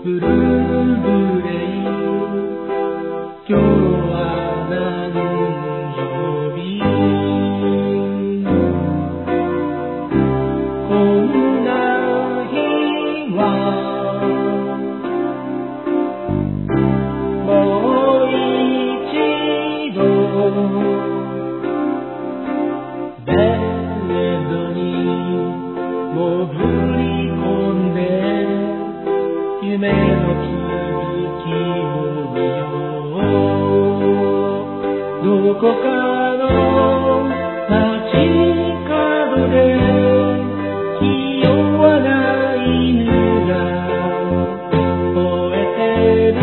ブルーグレイ、今日は何曜日、こんな日はもう一度ベッドに潜り込んで夢の続きを見よう。どこかの街角で気弱な犬が吠えてる。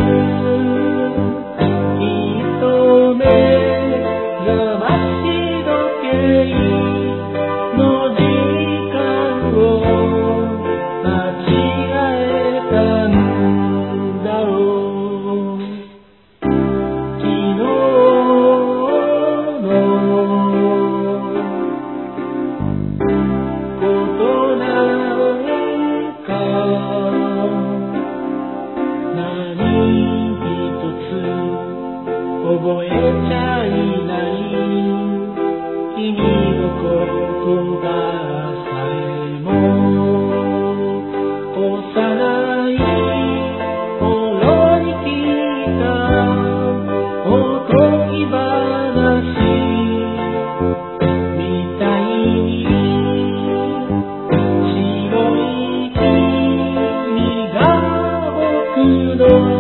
きっと目覚まし時計の時間を間違えたんだろう。昨日のことなんか何一つ覚えちゃいない。君の言葉さえも幼い頃に聞いたおとぎ話みたいに白い君が僕の